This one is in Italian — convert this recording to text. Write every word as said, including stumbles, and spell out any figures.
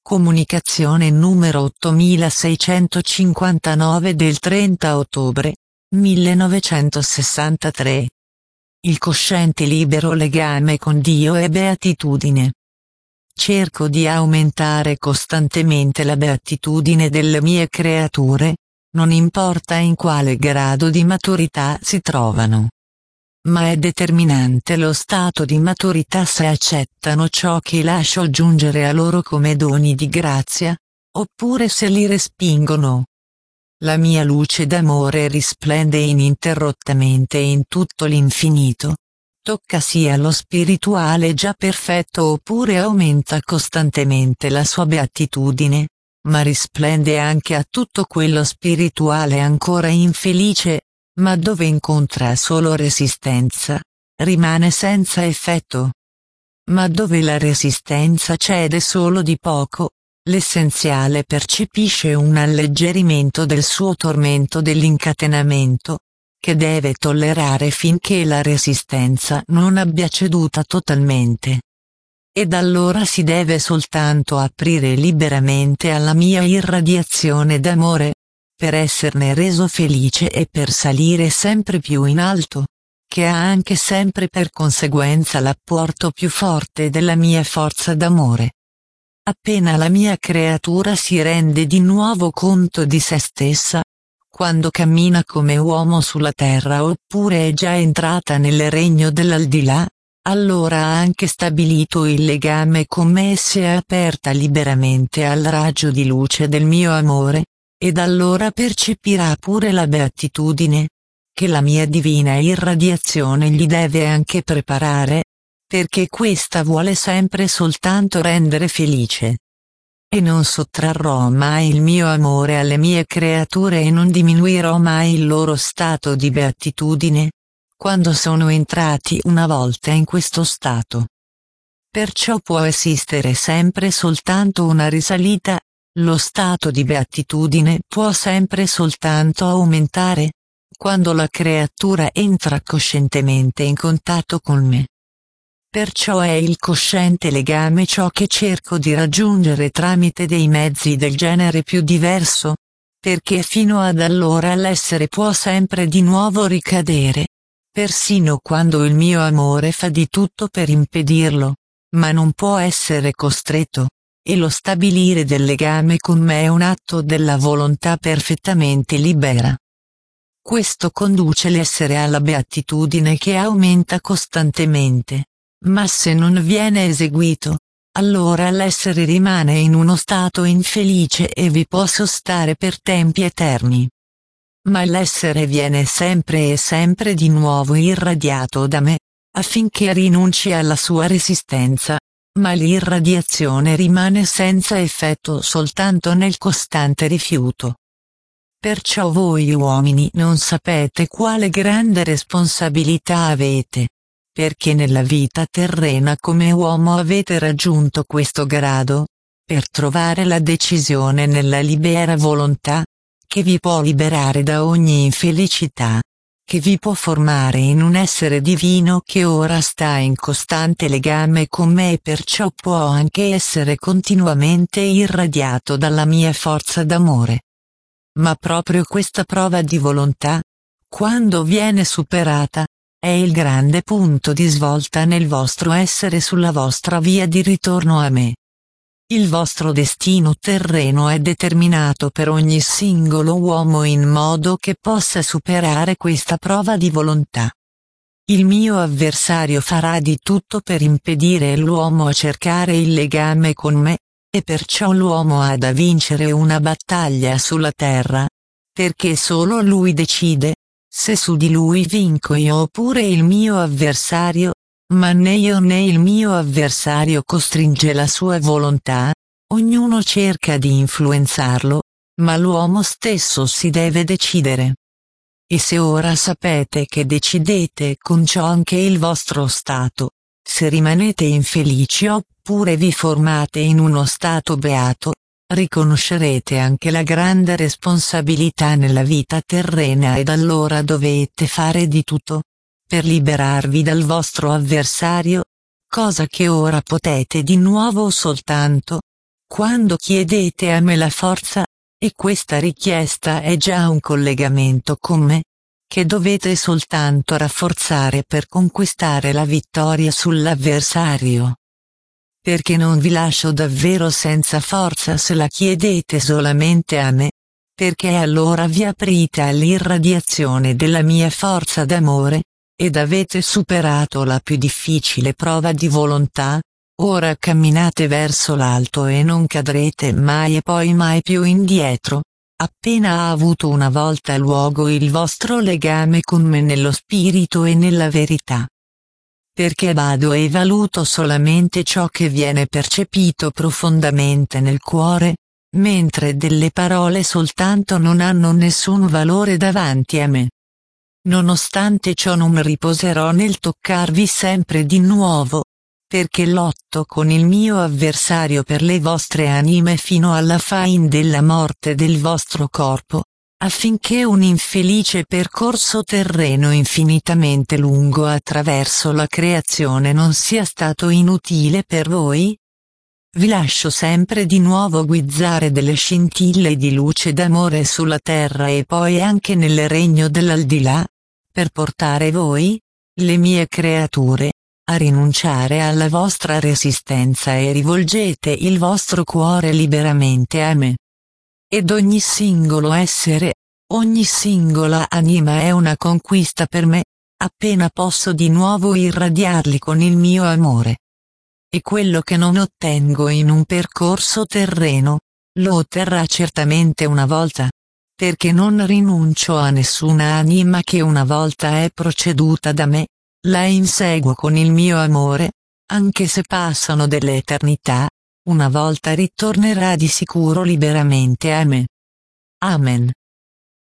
Comunicazione numero ottomilaseicentocinquantanove del trenta ottobre millenovecentosessantatré. Il cosciente libero legame con Dio e beatitudine. Cerco di aumentare costantemente la beatitudine delle mie creature, non importa in quale grado di maturità si trovano. Ma è determinante lo stato di maturità se accettano ciò che lascio giungere a loro come doni di grazia, oppure se li respingono. La mia luce d'amore risplende ininterrottamente in tutto l'infinito. Tocca sia lo spirituale già perfetto oppure aumenta costantemente la sua beatitudine, ma risplende anche a tutto quello spirituale ancora infelice, ma dove incontra solo resistenza, rimane senza effetto. Ma dove la resistenza cede solo di poco, l'essenziale percepisce un alleggerimento del suo tormento dell'incatenamento, che deve tollerare finché la resistenza non abbia ceduta totalmente. Ed allora si deve soltanto aprire liberamente alla mia irradiazione d'amore, per esserne reso felice e per salire sempre più in alto, che ha anche sempre per conseguenza l'apporto più forte della mia forza d'amore. Appena la mia creatura si rende di nuovo conto di se stessa, quando cammina come uomo sulla terra oppure è già entrata nel regno dell'aldilà, allora ha anche stabilito il legame con me e si è aperta liberamente al raggio di luce del mio amore, ed allora percepirà pure la beatitudine, che la mia divina irradiazione gli deve anche preparare, perché questa vuole sempre soltanto rendere felice. E non sottrarrò mai il mio amore alle mie creature e non diminuirò mai il loro stato di beatitudine, quando sono entrati una volta in questo stato. Perciò può esistere sempre soltanto una risalita, lo stato di beatitudine può sempre soltanto aumentare, quando la creatura entra coscientemente in contatto con me. Perciò è il cosciente legame ciò che cerco di raggiungere tramite dei mezzi del genere più diverso, perché fino ad allora l'essere può sempre di nuovo ricadere, persino quando il mio amore fa di tutto per impedirlo, ma non può essere costretto, e lo stabilire del legame con me è un atto della volontà perfettamente libera. Questo conduce l'essere alla beatitudine che aumenta costantemente. Ma se non viene eseguito, allora l'essere rimane in uno stato infelice e vi posso stare per tempi eterni. Ma l'essere viene sempre e sempre di nuovo irradiato da me, affinché rinunci alla sua resistenza, ma l'irradiazione rimane senza effetto soltanto nel costante rifiuto. Perciò voi uomini non sapete quale grande responsabilità avete. Perché nella vita terrena come uomo avete raggiunto questo grado, per trovare la decisione nella libera volontà, che vi può liberare da ogni infelicità, che vi può formare in un essere divino che ora sta in costante legame con me e perciò può anche essere continuamente irradiato dalla mia forza d'amore. Ma proprio questa prova di volontà, quando viene superata, è il grande punto di svolta nel vostro essere sulla vostra via di ritorno a me. Il vostro destino terreno è determinato per ogni singolo uomo in modo che possa superare questa prova di volontà. Il mio avversario farà di tutto per impedire all'uomo a cercare il legame con me, e perciò l'uomo ha da vincere una battaglia sulla terra, perché solo lui decide se su di lui vinco io oppure il mio avversario, ma né io né il mio avversario costringe la sua volontà, ognuno cerca di influenzarlo, ma l'uomo stesso si deve decidere. E se ora sapete che decidete con ciò anche il vostro stato, se rimanete infelici oppure vi formate in uno stato beato, riconoscerete anche la grande responsabilità nella vita terrena ed allora dovete fare di tutto per liberarvi dal vostro avversario, cosa che ora potete di nuovo soltanto Quando chiedete a me la forza, e questa richiesta è già un collegamento con me, che dovete soltanto rafforzare per conquistare la vittoria sull'avversario. Perché non vi lascio davvero senza forza se la chiedete solamente a me, perché allora vi aprite all'irradiazione della mia forza d'amore, ed avete superato la più difficile prova di volontà. Ora camminate verso l'alto e non cadrete mai e poi mai più indietro, appena ha avuto una volta luogo il vostro legame con me nello spirito e nella verità. Perché vado e valuto solamente ciò che viene percepito profondamente nel cuore, mentre delle parole soltanto non hanno nessun valore davanti a me. Nonostante ciò non riposerò nel toccarvi sempre di nuovo, perché lotto con il mio avversario per le vostre anime fino alla fin della morte del vostro corpo, affinché un infelice percorso terreno infinitamente lungo attraverso la creazione non sia stato inutile per voi? Vi lascio sempre di nuovo guizzare delle scintille di luce d'amore sulla terra e poi anche nel regno dell'aldilà, per portare voi, le mie creature, a rinunciare alla vostra resistenza e rivolgete il vostro cuore liberamente a me. Ed ogni singolo essere, ogni singola anima è una conquista per me, appena posso di nuovo irradiarli con il mio amore. E quello che non ottengo in un percorso terreno, lo otterrà certamente una volta, perché non rinuncio a nessuna anima che una volta è proceduta da me. La inseguo con il mio amore, anche se passano delle eternità, una volta ritornerà di sicuro liberamente a me. Amen.